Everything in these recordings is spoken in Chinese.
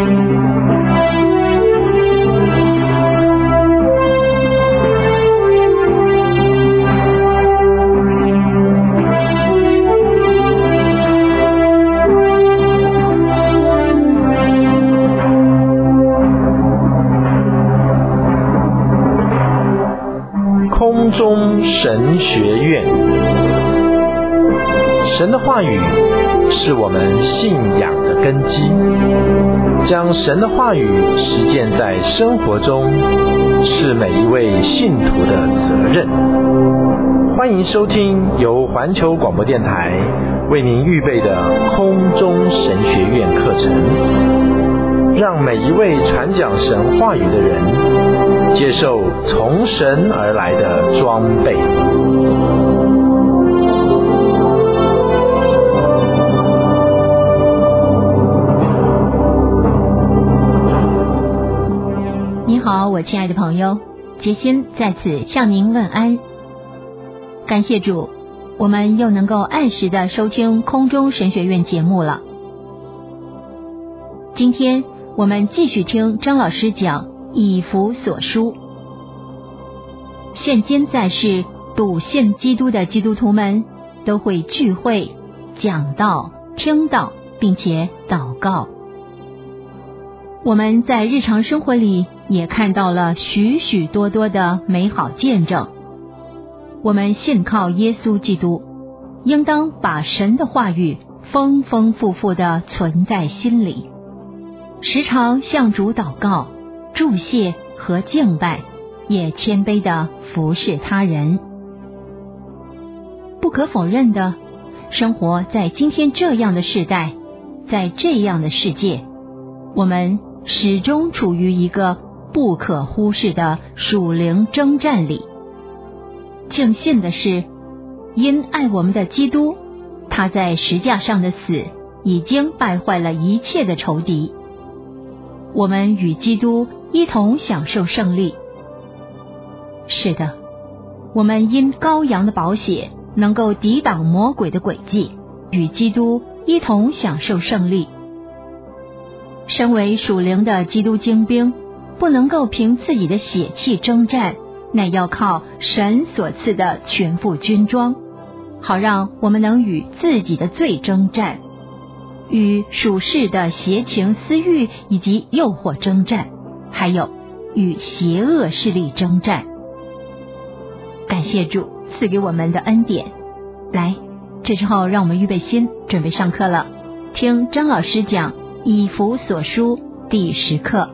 空中神学院。神的话语是我们信仰的根基，将神的话语实践在生活中，是每一位信徒的责任。欢迎收听由环球广播电台为您预备的空中神学院课程，让每一位传讲神话语的人接受从神而来的装备。 你好，我亲爱的朋友，杰心在此向您问安。感谢主，我们又能够按时的收听空中神学院节目了。今天我们继续听张老师讲以弗所书。现今在世笃信基督的基督徒们都会聚会、讲道、听道，并且祷告。我们在日常生活里也看到了许许多多的美好见证。我们信靠耶稣基督，应当把神的话语丰丰富富地存在心里，时常向主祷告、祝谢和敬拜，也谦卑地服侍他人。不可否认的，生活在今天这样的世代，在这样的世界，我们始终处于一个不可忽视的属灵征战里。庆幸的是，因爱我们的基督，他在十架上的死已经败坏了一切的仇敌。我们与基督一同享受胜利。是的，我们因羔羊的宝血能够抵挡魔鬼的诡计，与基督一同享受胜利。身为属灵的基督精兵，不能够凭自己的血气征战，乃要靠神所赐的全副军装，好让我们能与自己的罪征战，与属世的邪情私欲以及诱惑征战，还有与邪恶势力征战。感谢主赐给我们的恩典。来，这时候让我们预备心，准备上课了。听张老师讲以弗所书第10课。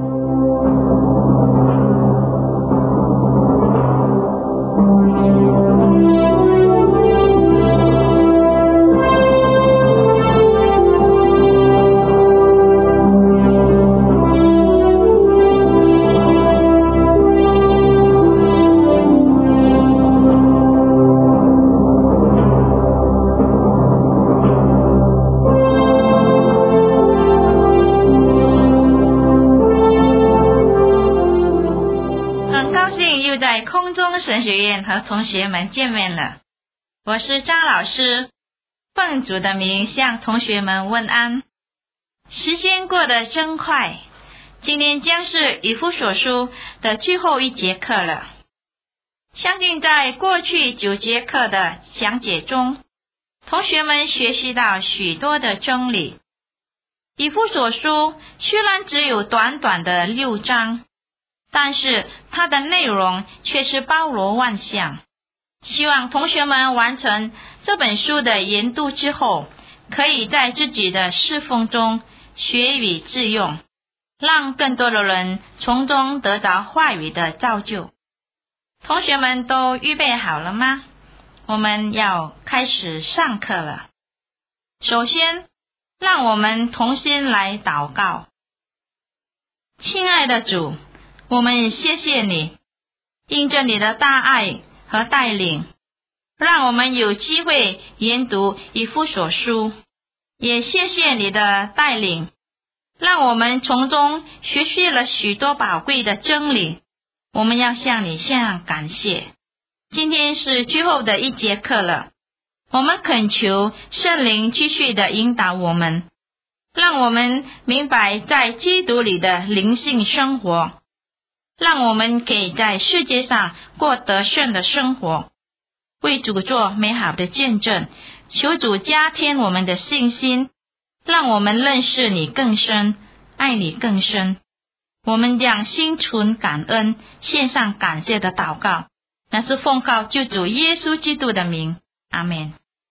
神学院和同学们见面了，我是张老师，奉主的名向同学们问安。时间过得真快，今天将是以弗所书的最后一节课了。相信在过去9节课的讲解中，同学们学习到许多的真理。以弗所书虽然只有短短的6章，但是它的内容却是包罗万象。希望同学们完成这本书的研读之后，可以在自己的侍奉中学以致用，让更多的人从中得到话语的造就。同学们都预备好了吗？我们要开始上课了。首先，让我们同心来祷告。亲爱的主，我们谢谢你，因着你的大爱和带领，让我们有机会研读以弗所书，也谢谢你的带领，让我们从中学习了许多宝贵的真理。我们要向你向感谢。今天是最后的一节课了，我们恳求圣灵继续的引导我们， 让我们明白在基督里的灵性生活，让我们可以在世界上过得胜的生活，为主做美好的见证。求主加添我们的信心，让我们认识你更深，爱你更深。我们将心存感恩，献上感谢的祷告，那是奉靠救主耶稣基督的名，阿们。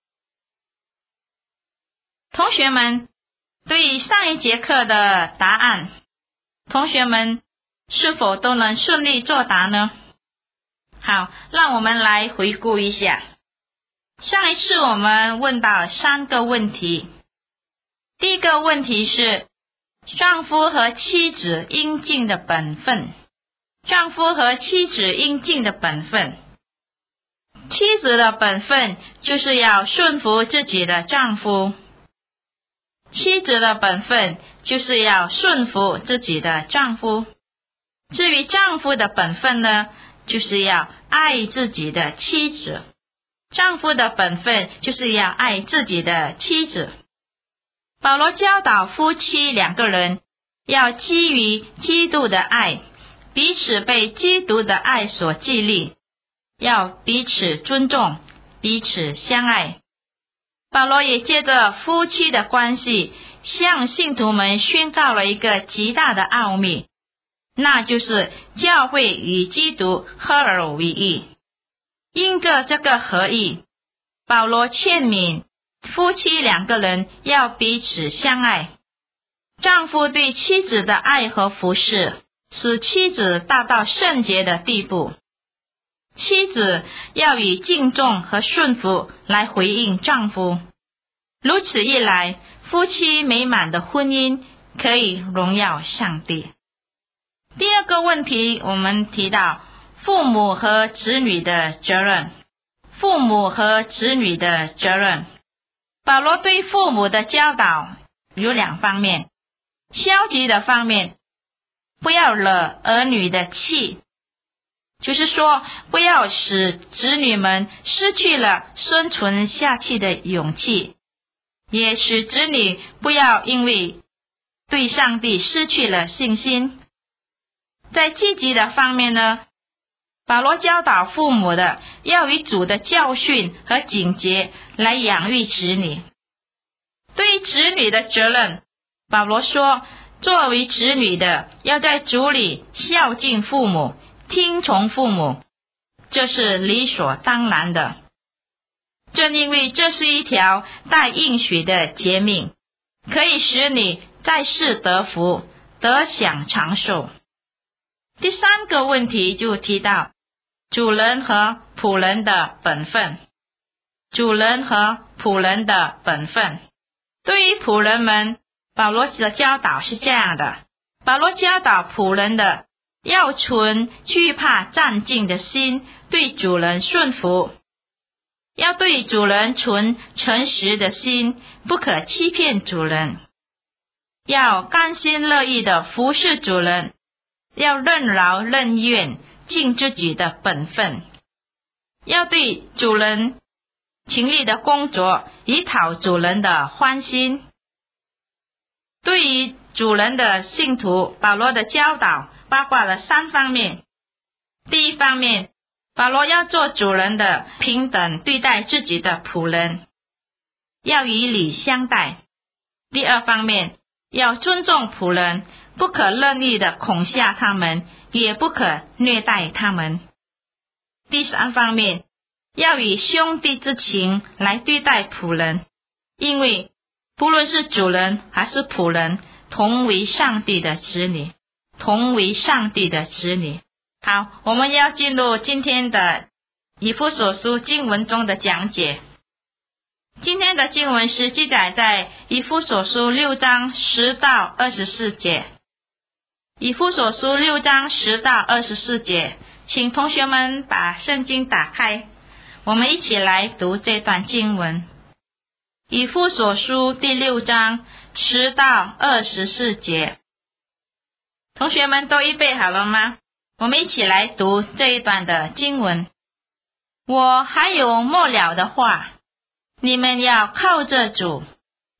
同学们，对上一节课的答案，同学们是否都能顺利作答呢？好，让我们来回顾一下。上一次我们问到3个问题。第一个问题是丈夫和妻子应尽的本分。丈夫和妻子应尽的本分。妻子的本分就是要顺服自己的丈夫。妻子的本分就是要顺服自己的丈夫。至于丈夫的本分呢，就是要爱自己的妻子。丈夫的本分就是要爱自己的妻子。保罗教导夫妻2个人要基于基督的爱，彼此被基督的爱所激励，要彼此尊重，彼此相爱。保罗也借着夫妻的关系，向信徒们宣告了一个极大的奥秘，那就是教会与基督合而为一。因着这个合一，保罗劝勉夫妻2个人要彼此相爱。丈夫对妻子的爱和服侍，使妻子达到圣洁的地步。妻子要以敬重和顺服来回应丈夫，如此一来，夫妻美满的婚姻可以荣耀上帝。第二个问题，我们提到父母和子女的责任。父母和子女的责任。保罗对父母的教导有2方面。消极的方面，不要惹儿女的气，就是说不要使子女们失去了生存下去的勇气，也使子女不要因为对上帝失去了信心。在积极的方面呢，保罗教导父母的要以主的教训和警戒来养育子女。对于子女的责任，保罗说，作为子女的要在主里孝敬父母，听从父母，这是理所当然的。正因为这是一条带应许的诫命，可以使你在世得福，得享长寿。第3个问题就提到主人和仆人的本分。主人和仆人的本分。对于仆人们，保罗的教导是这样的。保罗教导仆人的要存惧怕战兢的心，对主人顺服，要对主人存诚实的心，不可欺骗主人，要甘心乐意的服侍主人，要任劳任怨，尽自己的本分，要对主人勤力的工作，以讨主人的欢心。对于主人的信徒，保罗的教导包括了3方面。第一方面，保罗要做主人的平等对待自己的仆人，要以礼相待。第2方面，要尊重仆人，不可任意的恐吓他们，也不可虐待他们。第3方面，要以兄弟之情来对待仆人，因为不论是主人还是仆人，同为上帝的子女，同为上帝的子女。好，我们要进入今天的以弗所书经文中的讲解。今天的经文是记载在以弗所书6章10到24节。以弗所书6章10到24节，请同学们把圣经打开，我们一起来读这段经文。以弗所书第6章10到24节，同学们都预备好了吗？我们一起来读这一段的经文。我还有末了的话，你们要靠着主，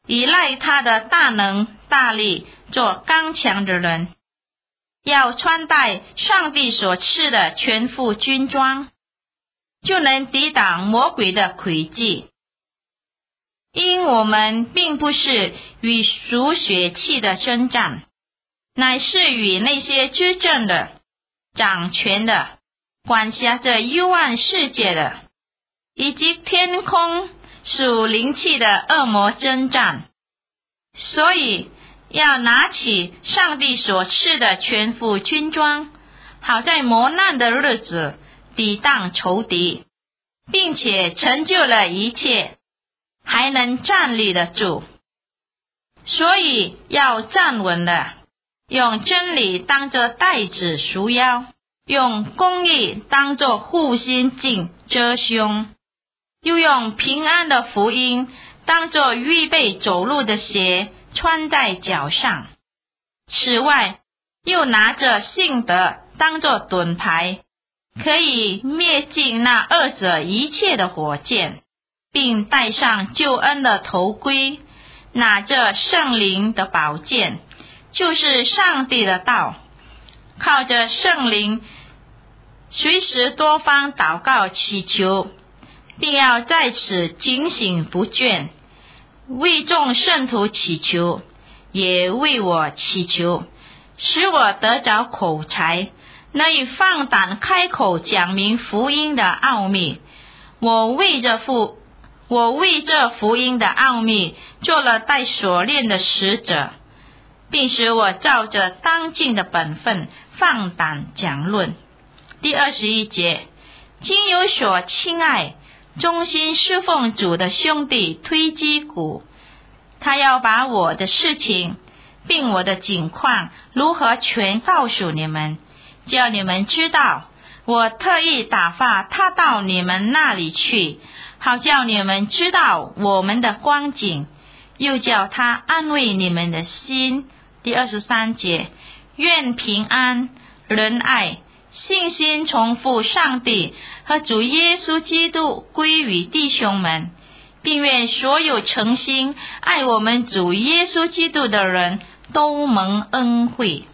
依赖他的大能大力做刚强的人，要穿戴上帝所赐的全副军装，就能抵挡魔鬼的诡计。因我们并不是与属血气的征战，乃是与那些执政的、掌权的、管辖着幽暗世界的，以及天空属灵气的恶魔征战。所以要拿起上帝所赐的全副军装，好在磨难的日子抵挡仇敌，并且成就了一切，还能站立得住。所以要站稳了，用真理当作带子束腰，用公义当作护心镜遮胸，又用平安的福音当作预备走路的鞋穿在脚上。此外，又拿着信德当作盾牌，可以灭尽那恶者一切的火箭，并戴上救恩的头盔，拿着圣灵的宝剑，就是上帝的道，靠着圣灵随时多方祷告祈求，并要在此警醒不倦，为众圣徒祈求，也为我祈求，使我得着口才，能以放胆开口讲明福音的奥秘。我为这福音的奥秘做了带锁链的使者，并使我照着当尽的本分放胆讲论。第21节，今有所亲爱忠心侍奉主的兄弟推基古，他要把我的事情并我的景况如何全告诉你们，叫你们知道我特意打发他到你们那里去，好叫你们知道我们的光景，又叫他安慰你们的心。第23节，愿平安、仁爱、信心从父上帝和主耶稣基督归于弟兄们，并愿所有诚心爱我们主耶稣基督的人都蒙恩惠。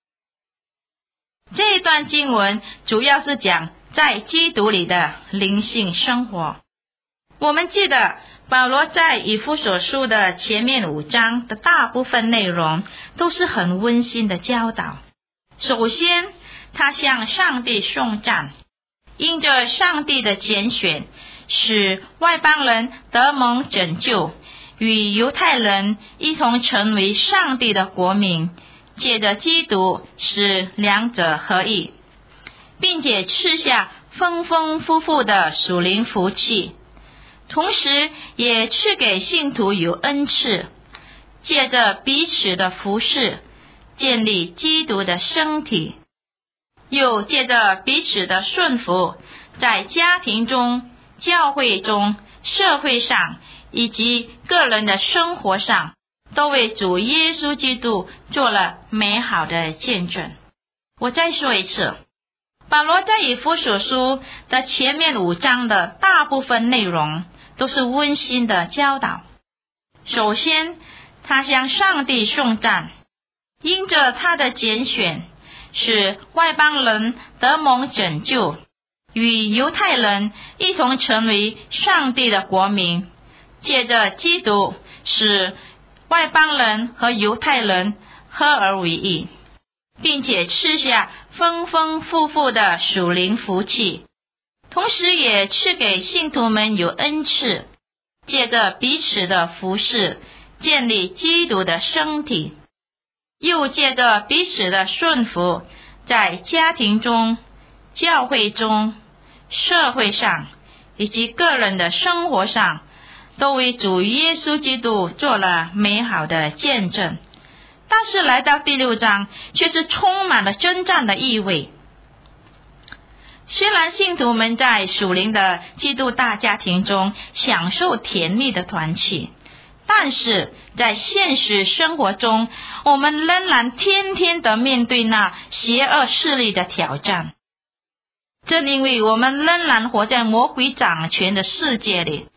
这一段经文主要是讲在基督里的灵性生活。我们记得保罗在以弗所书的前面5章的大部分内容都是很温馨的教导。首先，他向上帝颂赞，因着上帝的拣选，使外邦人得蒙拯救，与犹太人一同成为上帝的国民，借着基督使两者合一，并且赐下丰丰富富的属灵福气，同时也赐给信徒有恩赐，借着彼此的服侍，建立基督的身体，又借着彼此的顺服，在家庭中、教会中、社会上以及个人的生活上，都为主耶稣基督做了美好的见证。我再说一次，保罗在以弗所书的前面5章的大部分内容都是温馨的教导。首先，他向上帝颂赞，因着他的拣选，使外邦人得蒙拯救，与犹太人一同成为上帝的国民，借着基督使外邦人和犹太人合而为一，并且赐下丰丰富富的属灵福气，同时也赐给信徒们有恩赐，借着彼此的服侍，建立基督的身体，又借着彼此的顺服，在家庭中、教会中、社会上以及个人的生活上，都为主耶稣基督做了美好的见证。但是来到第6章，却是充满了征战的意味。虽然信徒们在属灵的基督大家庭中享受甜蜜的团契，但是在现实生活中，我们仍然天天的面对那邪恶势力的挑战。正因为我们仍然活在魔鬼掌权的世界里，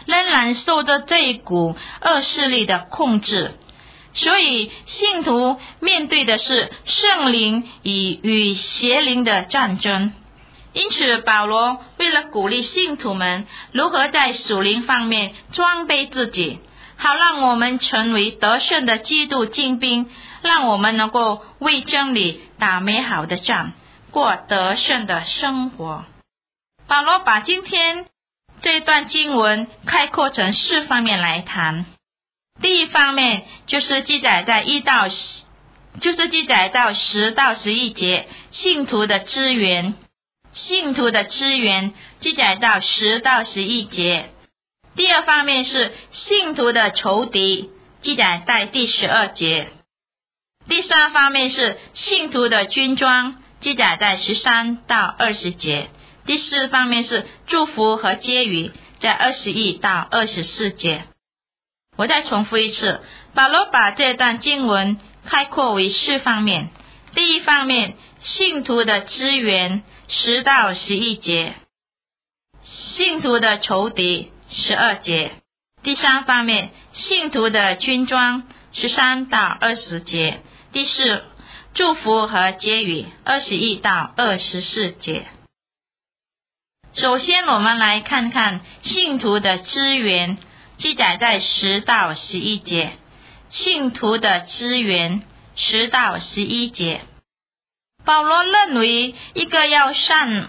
仍然受着这一股恶势力的控制。所以信徒面对的是圣灵与邪灵的战争。因此保罗为了鼓励信徒们如何在属灵方面装备自己，好让我们成为得胜的基督精兵，让我们能够为真理打美好的仗，过得胜的生活。保罗把今天这段经文概括成4方面来谈。第一方面就是记载到10到11节信徒的资源，记载到10到11节。第二方面是信徒的仇敌，记载在第12节。第三方面是信徒的军装，记载在13到20节。第四方面是祝福和结语，在21到24节。我再重复一次，保罗把这段经文概括为4方面。第一方面，信徒的资源10到11节，信徒的仇敌12节。第三方面，信徒的军装13到20节。第四，祝福和结语21到24节。首先我们来看看信徒的资源，记载在10到11节。信徒的资源10到11节。保罗认为一个要上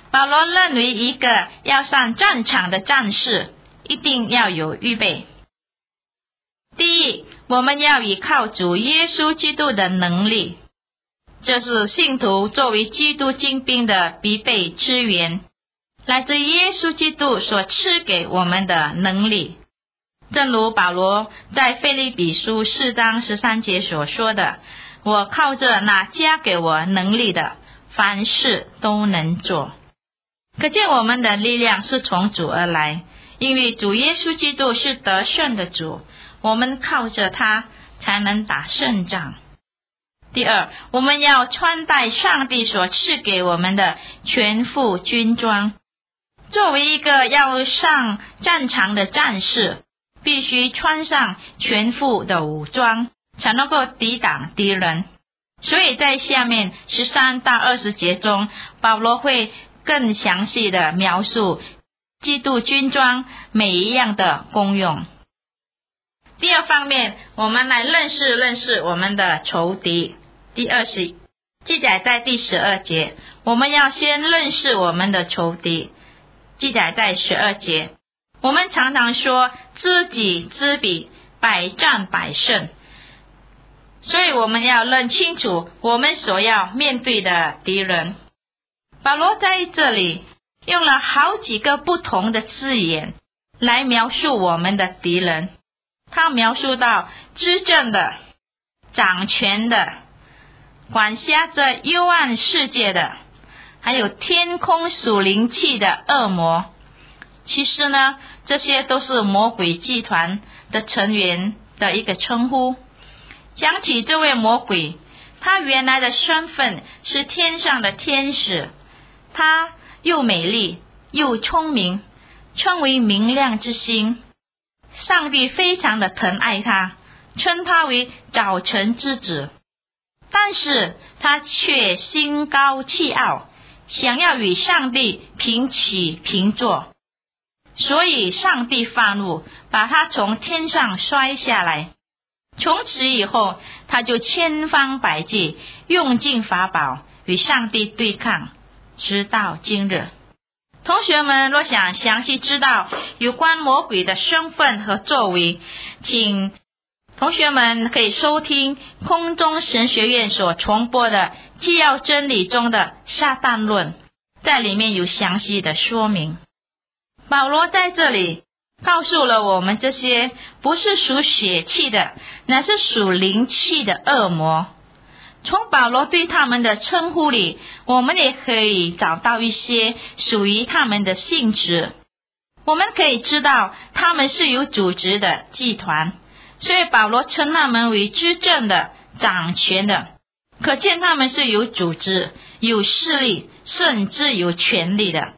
战场的战士一定要有预备。第一，我们要依靠主耶稣基督的能力，这是信徒作为基督精兵的必备资源，来自耶稣基督所赐给我们的能力。正如保罗在腓立比书4章13节所说的，我靠着那加给我能力的，凡事都能做。可见我们的力量是从主而来，因为主耶稣基督是得胜的主，我们靠着他才能打胜仗。第二，我们要穿戴上帝所赐给我们的全副军装。作为一个要上战场的战士，必须穿上全副的武装，才能够抵挡敌人。所以在下面13到20节中，保罗会更详细的描述基督军装每一样的功用。第二方面，我们来认识我们的仇敌。第20记载在第12节，我们要先认识我们的仇敌，记载在12节。我们常常说知己知彼，百战百胜，所以我们要认清楚我们所要面对的敌人。保罗在这里用了好几个不同的字眼来描述我们的敌人。他描述到执政的、掌权的、管辖着幽暗世界的，还有天空属灵气的恶魔。其实呢，这些都是魔鬼集团的成员的一个称呼。讲起这位魔鬼，他原来的身份是天上的天使，他又美丽又聪明，称为明亮之星。上帝非常的疼爱他，称他为早晨之子。但是他却心高气傲，想要与上帝平起平坐，所以上帝发怒，把他从天上摔下来。从此以后，他就千方百计用尽法宝与上帝对抗，直到今日。同学们若想详细知道有关魔鬼的身份和作为，请同学们可以收听空中神学院所重播的纪要真理中的撒旦论，在里面有详细的说明。保罗在这里告诉了我们，这些不是属血气的，乃是属灵气的恶魔。从保罗对他们的称呼里，我们也可以找到一些属于他们的性质。我们可以知道他们是有组织的集团，所以保罗称他们为执政的、掌权的，可见他们是有组织、有势力，甚至有权力的。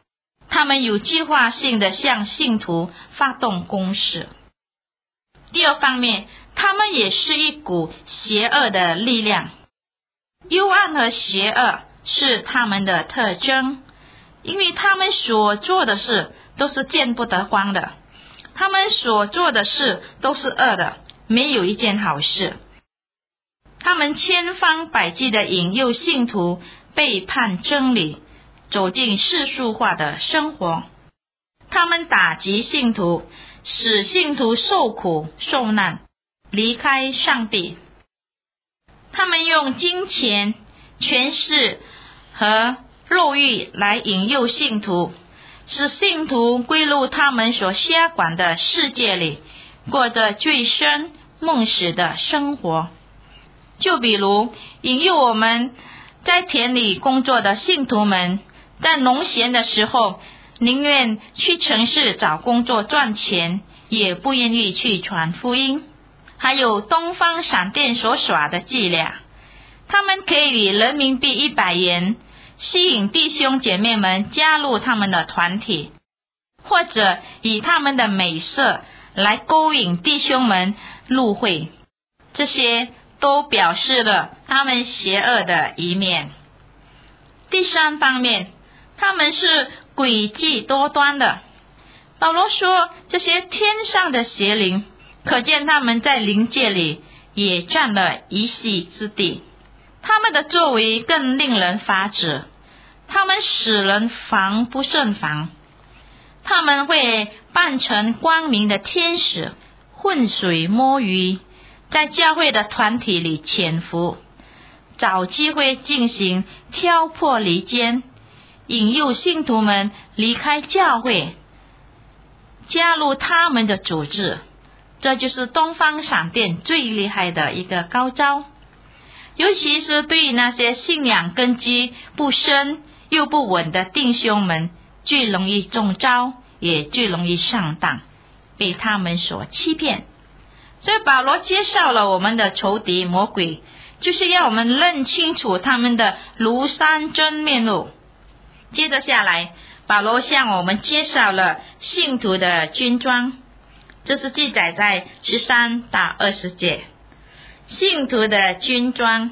他们有计划性的向信徒发动攻势。第二方面，他们也是一股邪恶的力量。幽暗和邪恶是他们的特征，因为他们所做的事都是见不得光的，他们所做的事都是恶的，没有一件好事。他们千方百计地引诱信徒背叛真理，走进世俗化的生活。他们打击信徒，使信徒受苦受难，离开上帝。他们用金钱、权势和肉欲来引诱信徒，使信徒归入他们所辖管的世界里，过着醉生梦死的生活。就比如引诱我们在田里工作的信徒们，在农闲的时候宁愿去城市找工作赚钱，也不愿意去传福音。还有东方闪电所耍的伎俩，他们可以以人民币100元吸引弟兄姐妹们加入他们的团体，或者以他们的美色来勾引弟兄们入会，这些都表示了他们邪恶的一面。第三方面，他们是诡计多端的。保罗说，这些天上的邪灵，可见他们在灵界里也占了一席之地。他们的作为更令人发指，他们使人防不胜防。他们会扮成光明的天使，浑水摸鱼，在教会的团体里潜伏，找机会进行挑拨离间，引诱信徒们离开教会，加入他们的组织。这就是东方闪电最厉害的一个高招，尤其是对那些信仰根基不深又不稳的弟兄们，最容易中招，也最容易上当，被他们所欺骗。所以保罗介绍了我们的仇敌魔鬼，就是要我们认清楚他们的庐山真面目。接着下来，保罗向我们介绍了信徒的军装，这是记载在13到20节。信徒的军装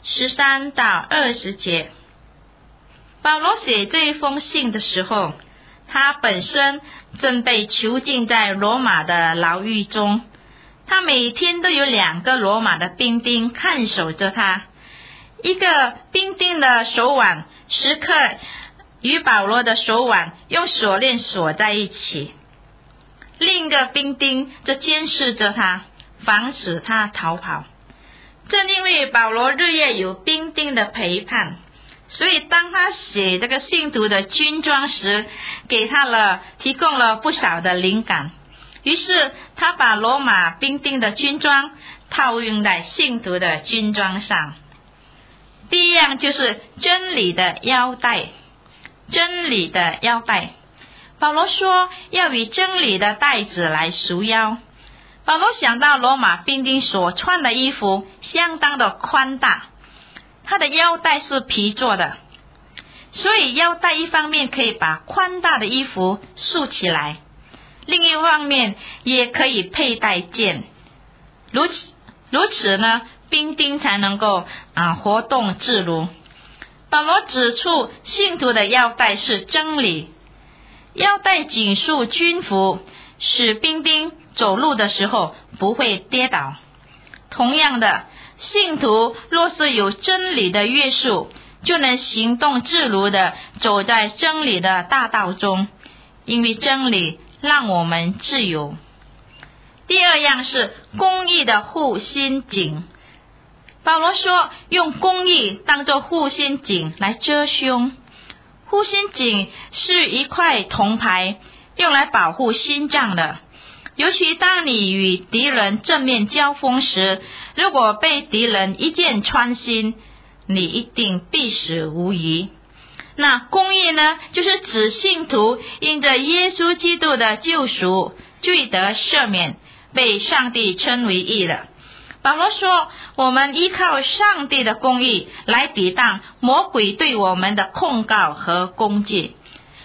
13到20节。保罗写这一封信的时候，他本身正被囚禁在罗马的牢狱中，他每天都有2个罗马的兵丁看守着他，一个兵丁的手腕时刻与保罗的手腕用锁链锁在一起，另一个兵丁则监视着他，防止他逃跑。正因为保罗日夜有兵丁的陪伴，所以当他写这个信徒的军装时，给他提供了不少的灵感。于是他把罗马兵丁的军装套用在信徒的军装上。第一样就是真理的腰带。真理的腰带，保罗说要以真理的带子来束腰。保罗想到罗马兵丁所穿的衣服相当的宽大，他的腰带是皮做的，所以腰带一方面可以把宽大的衣服束起来，另一方面也可以佩戴剑，如此呢，兵丁才能够活动自如。保罗指出信徒的腰带是真理，腰带紧束军服，使兵丁走路的时候不会跌倒。同样的，信徒若是有真理的约束，就能行动自如地走在真理的大道中，因为真理让我们自由。第二样是公义的护心镜。保罗说用公义当作护心镜来遮胸。护心镜是一块铜牌，用来保护心脏的。尤其当你与敌人正面交锋时，如果被敌人一箭穿心，你一定必死无疑。那公义呢，就是指信徒因着耶稣基督的救赎，罪得赦免，被上帝称为义了。保罗说我们依靠上帝的公义来抵挡魔鬼对我们的控告和攻击。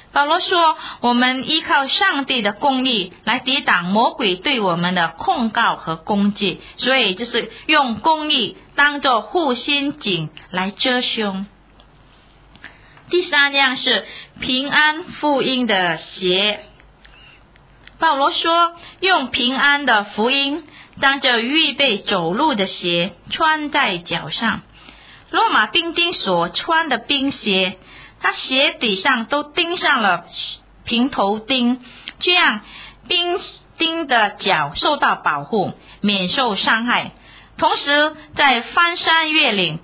保罗说，我们依靠上帝的公义来抵挡魔鬼对我们的控告和攻击，所以就是用公义当作护心镜来遮胸。第三样是平安福音的鞋。保罗说，用平安的福音当着预备走路的鞋穿在脚上。罗马兵丁所穿的兵鞋，他鞋底上都钉上了平头钉，这样兵丁的脚受到保护，免受伤害。同时在翻山越岭、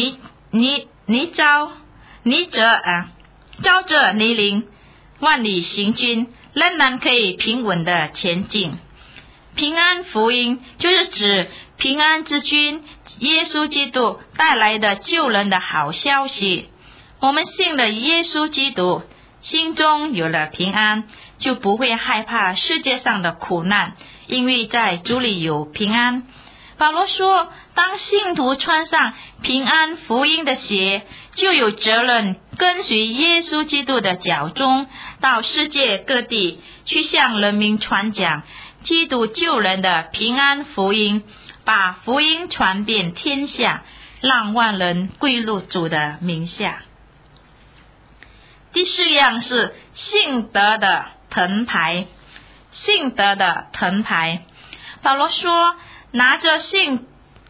遭着泥泞、万里行军，仍然可以平稳的前进。平安福音就是指平安之君耶稣基督带来的救人的好消息。我们信了耶稣基督，心中有了平安，就不会害怕世界上的苦难，因为在主里有平安。保罗说，当信徒穿上平安福音的鞋，就有责任跟随耶稣基督的脚踪，到世界各地去向人民传讲基督救人的平安福音，把福音传遍天下，让万人归入主的名下。第四样是信德的藤牌。信德的藤牌，保罗说拿着信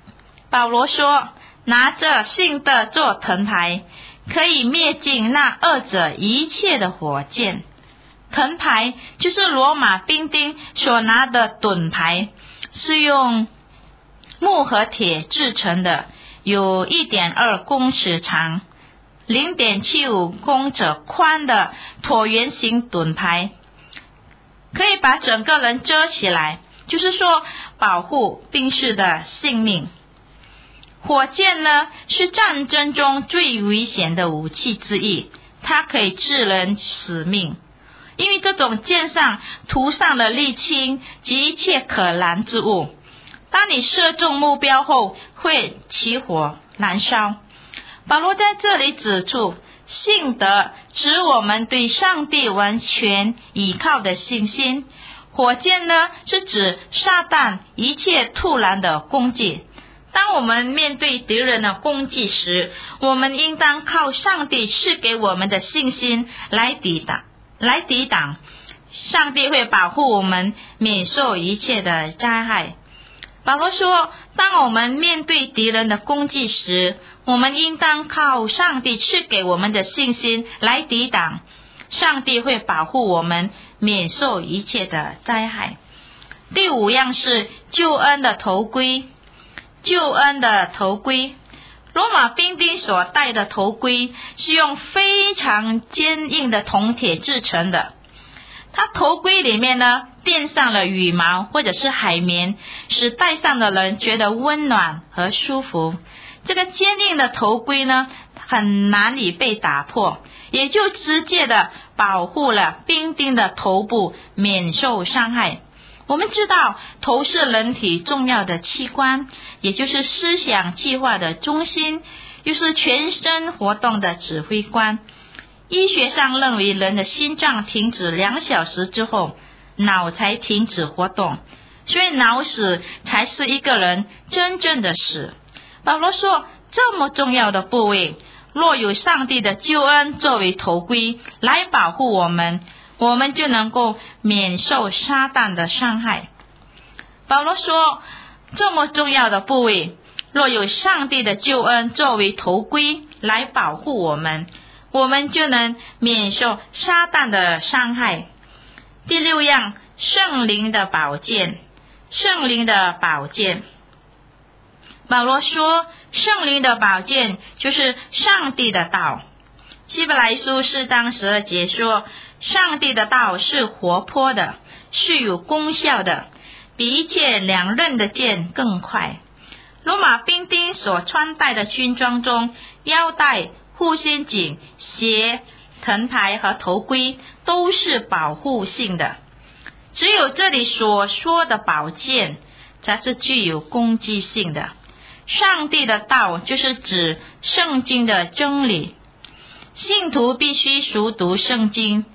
德做藤牌，可以灭尽那恶者一切的火箭。藤牌就是罗马兵丁所拿的盾牌，是用木和铁制成的，有 1.2 公尺长、0.75 公尺宽的椭圆形盾牌，可以把整个人遮起来，就是说保护兵士的性命。火箭呢，是战争中最危险的武器之一，它可以致人死命，因为这种箭上涂上了沥青及一切可燃之物，当你射中目标后会起火燃烧。保罗在这里指出，信德指我们对上帝完全倚靠的信心。火箭呢，是指撒旦一切突然的攻击。当我们面对敌人的攻击时，我们应当靠上帝赐给我们的信心来抵挡。上帝会保护我们免受一切的灾害。保罗说，当我们面对敌人的攻击时，我们应当靠上帝赐给我们的信心来抵挡。上帝会保护我们免受一切的灾害。第五样是救恩的头盔。救恩的头盔，罗马兵丁所戴的头盔是用非常坚硬的铜铁制成的，它头盔里面呢垫上了羽毛或者是海绵，使戴上的人觉得温暖和舒服。这个坚硬的头盔呢很难以被打破，也就直接的保护了兵丁的头部免受伤害。我们知道头是人体重要的器官，也就是思想计划的中心，又是全身活动的指挥官。医学上认为人的心脏停止2小时之后，脑才停止活动，所以脑死才是一个人真正的死。保罗说，这么重要的部位，若有上帝的救恩作为头盔来保护我们，我们就能够免受撒旦的伤害。保罗说，这么重要的部位，若有上帝的救恩作为头盔来保护我们，我们就能免受撒旦的伤害。第六样，圣灵的宝剑。圣灵的宝剑，保罗说，圣灵的宝剑就是上帝的道。希伯来书4章12节说，上帝的道是活泼的，是有功效的，比一切两刃的剑更快。罗马兵丁所穿戴的军装中，腰带、护心镜、鞋、藤牌和头盔都是保护性的。只有这里所说的宝剑才是具有攻击性的。上帝的道就是指圣经的真理，信徒必须熟读圣经，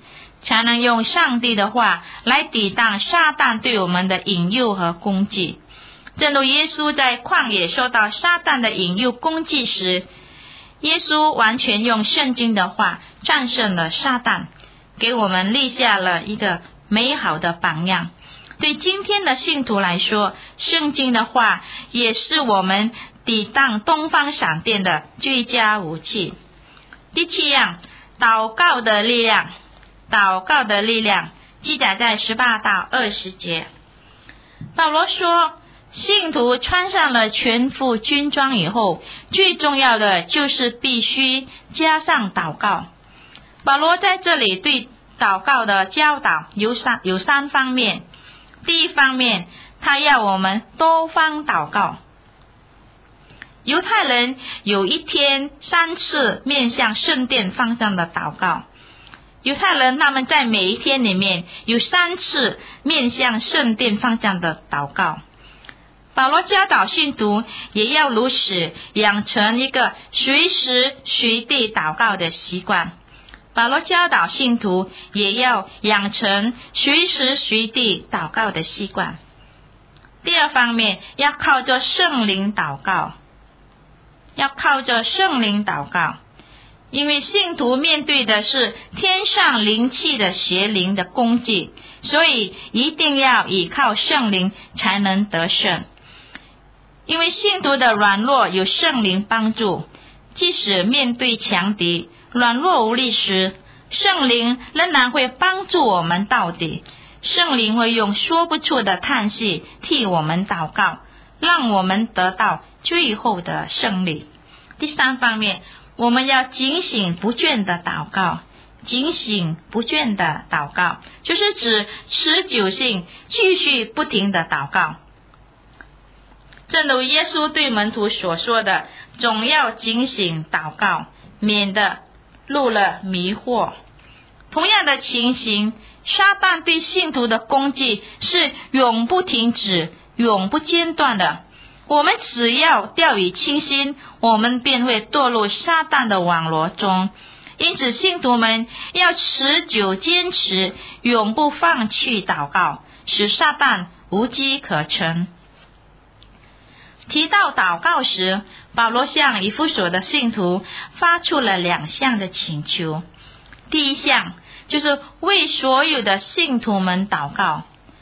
才能用上帝的话来抵挡撒旦对我们的引诱和攻击。正如耶稣在旷野受到撒旦的引诱攻击时，耶稣完全用圣经的话战胜了撒旦，给我们立下了一个美好的榜样。对今天的信徒来说，圣经的话也是我们抵挡东方闪电的最佳武器。第7样，祷告的力量。祷告的力量记载在18到20节。保罗说，信徒穿上了全副军装以后，最重要的就是必须加上祷告。保罗在这里对祷告的教导有三方面。第一方面，他要我们多方祷告。犹太人有一天3次面向圣殿方向的祷告。犹太人他们在每一天里面有3次面向圣殿方向的祷告。保罗教导信徒也要如此养成一个随时随地祷告的习惯。保罗教导信徒也要养成随时随地祷告的习惯。第二方面，要靠着圣灵祷告。因为信徒面对的是天上灵气的邪灵的攻击，所以一定要依靠圣灵才能得胜。因为信徒的软弱有圣灵帮助，即使面对强敌软弱无力时，圣灵仍然会帮助我们到底。圣灵会用说不出的叹息替我们祷告，让我们得到最后的胜利。第三方面，我们要警醒不倦的祷告。警醒不倦的祷告就是指持久性继续不停的祷告。正如耶稣对门徒所说的，总要警醒祷告，免得入了迷惑。同样的情形，撒旦对信徒的攻击是永不停止、永不间断的。我们只要掉以轻心，我们便会堕入撒旦的网罗中。因此信徒们要持久坚持，永不放弃祷告，使撒旦无机可乘。提到祷告时，保罗向以弗所的信徒发出了2项的请求。第一项就是为所有的信徒们祷告。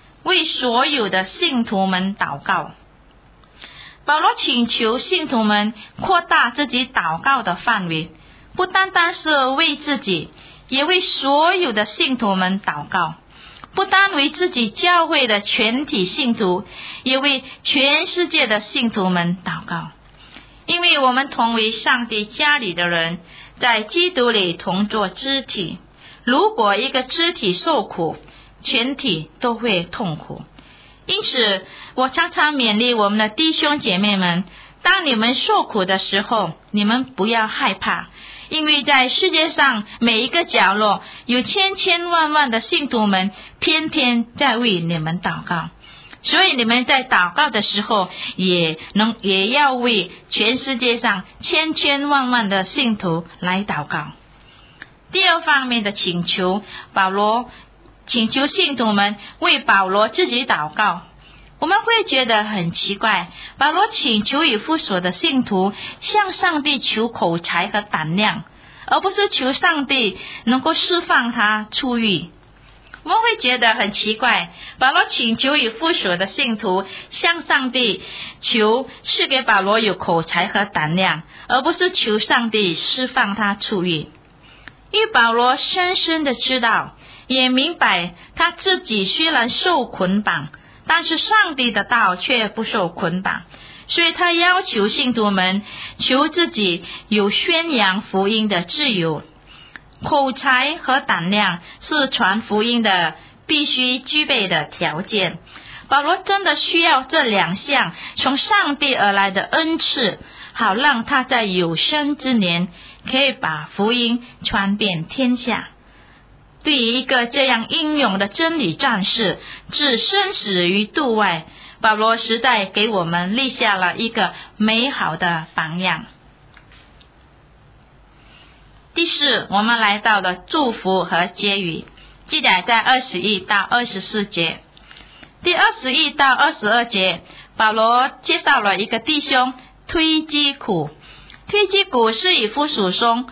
保罗请求信徒们扩大自己祷告的范围，不单单是为自己，也为所有的信徒们祷告。不单为自己教会的全体信徒，也为全世界的信徒们祷告。因为我们同为上帝家里的人，在基督里同作肢体。如果一个肢体受苦，全体都会痛苦。因此我常常勉励我们的弟兄姐妹们，当你们受苦的时候，你们不要害怕，因为在世界上每一个角落有千千万万的信徒们天天在为你们祷告。所以你们在祷告的时候也要为全世界上千千万万的信徒来祷告。第二方面的请求，保罗请求信徒们为保罗自己祷告。我们会觉得很奇怪，保罗请求以弗所的信徒向上帝求口才和胆量，而不是求上帝能够释放他出狱。我们会觉得很奇怪，保罗请求以弗所的信徒向上帝求赐给保罗有口才和胆量，而不是求上帝释放他出狱。因为保罗深深的知道，也明白他自己虽然受捆绑，但是上帝的道却不受捆绑，所以他要求信徒们求自己有宣扬福音的自由。口才和胆量是传福音的必须具备的条件。保罗真的需要这2项从上帝而来的恩赐，好让他在有生之年可以把福音传遍天下。对于一个这样英勇的真理战士，置生死于度外，保罗实在给我们立下了一个美好的榜样。第4，我们来到了祝福和结语。 记载在21到24节。第21到22节，保罗介绍了一个弟兄推基古。推基古是以弗所书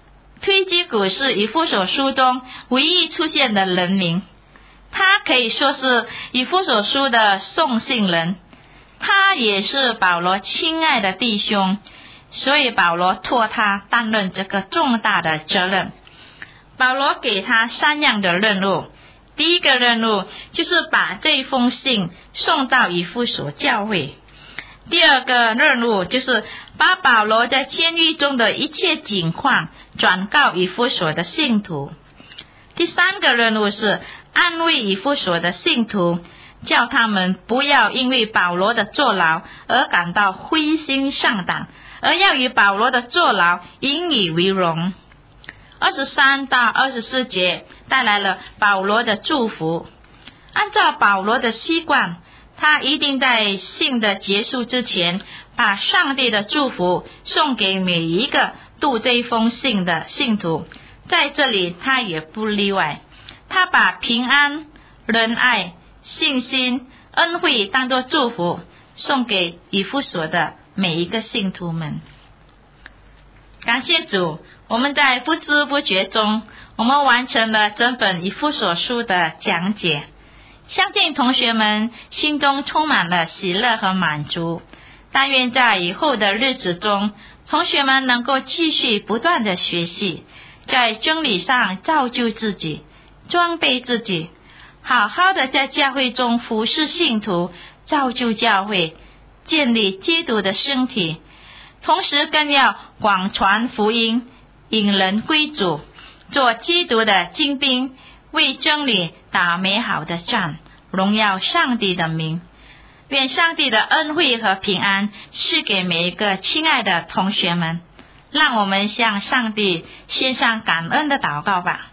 中唯一出现的人名，他可以说是以弗所书的送信人，他也是保罗亲爱的弟兄，所以保罗托他担任这个重大的责任。保罗给他3样的任务，第一个任务就是把这封信送到以弗所教会，第二个任务就是把保罗在监狱中的一切景况转告以弗所的信徒，第三个任务是安慰以弗所的信徒，叫他们不要因为保罗的坐牢而感到灰心丧胆，而要以保罗的坐牢引以为荣。23到24节带来了保罗的祝福。按照保罗的习惯，他一定在信的结束之前把上帝的祝福送给每一个读这封信的信徒，在这里他也不例外。他把平安、仁爱、信心、恩惠当作祝福送给以弗所的每一个信徒们。感谢主，我们在不知不觉中，我们完成了整本以弗所书的讲解。相信同学们心中充满了喜乐和满足。但愿在以后的日子中，同学们能够继续不断的学习，在真理上造就自己，装备自己，好好的在教会中服侍信徒，造就教会，建立基督的身体，同时更要广传福音，引人归主，做基督的精兵，为真理打美好的仗，荣耀上帝的名。愿上帝的恩惠和平安赐给每一个亲爱的同学们。让我们向上帝献上感恩的祷告吧。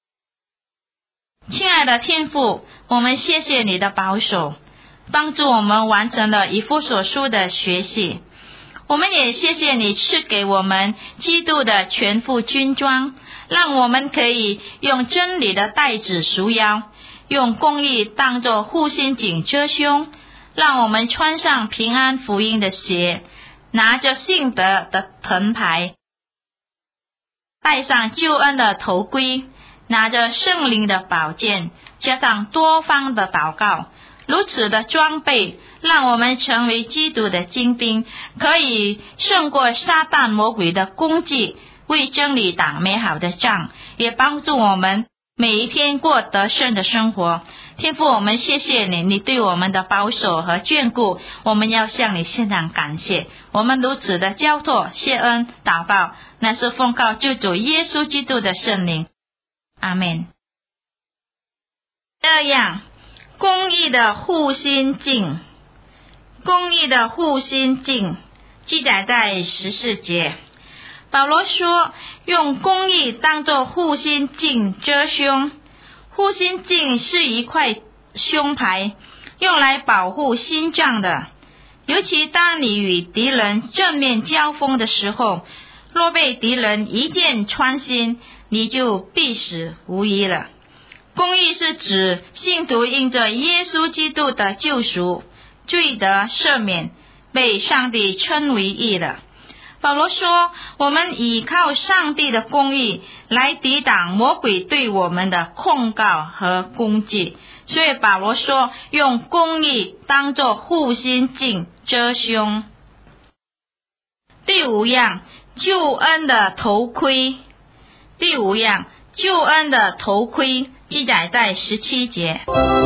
亲爱的天父，我们谢谢你的保守，帮助我们完成了以弗所书的学习。我们也谢谢你赐给我们基督的全副军装，让我们可以用真理的带子束腰，用公义当作护心镜遮胸，让我们穿上平安福音的鞋，拿着信德的藤牌，戴上救恩的头盔，拿着圣灵的宝剑，加上多方的祷告，如此的装备，让我们成为基督的精兵，可以胜过撒旦魔鬼的攻击，为真理打美好的仗，也帮助我们每一天过得胜的生活。天父，我们谢谢你，你对我们的保守和眷顾，我们要向你献上感谢。我们如此的交托谢恩祷告，那是奉靠救主耶稣基督的圣灵。阿们。第二样，公义的护心镜。公义的护心镜记载在14节。保罗说，用公义当作护心镜遮胸。护心镜是一块胸牌，用来保护心脏的。尤其当你与敌人正面交锋的时候，若被敌人一箭穿心，你就必死无疑了。公义是指信徒因着耶稣基督的救赎，罪得赦免，被上帝称为义了。保罗说，我们倚靠上帝的公义来抵挡魔鬼对我们的控告和攻击，所以保罗说，用公义当作护心镜遮胸。第五样，救恩的头盔。第五样，救恩的头盔记载在17节。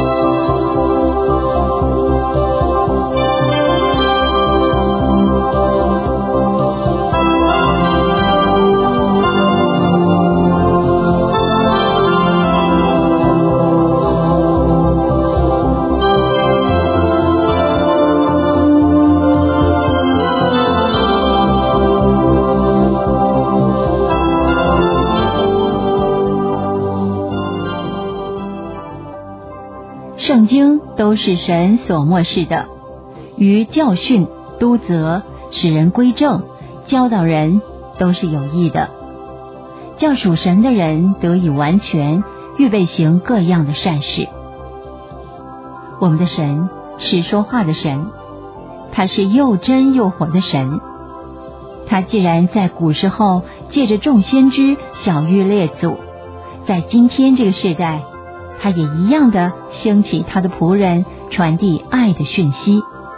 圣经都是神所默示的，于教训、督责、使人归正、教导人，都是有益的，叫属神的人得以完全， 预备行各样的善事。我们的神是说话的神，他是又真又活的神。他既然在古时候借着众先知晓谕列祖，在今天这个世代，他也一样的兴起他的仆人，传递爱的讯息。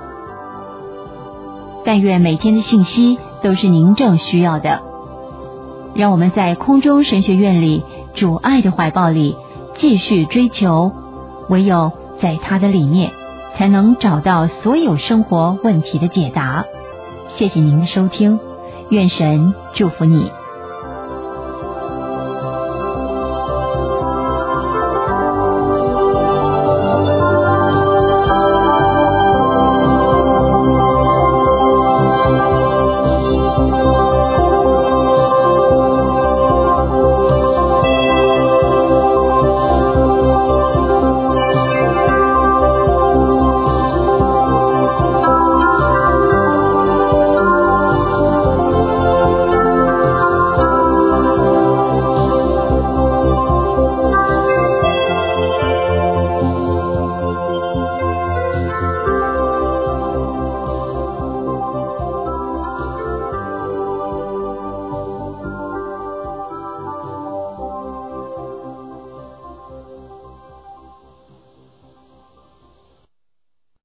但愿每天的信息都是您正需要的。让我们在空中神学院里，主爱的怀抱里继续追求，唯有在他的里面，才能找到所有生活问题的解答。谢谢您的收听，愿神祝福你。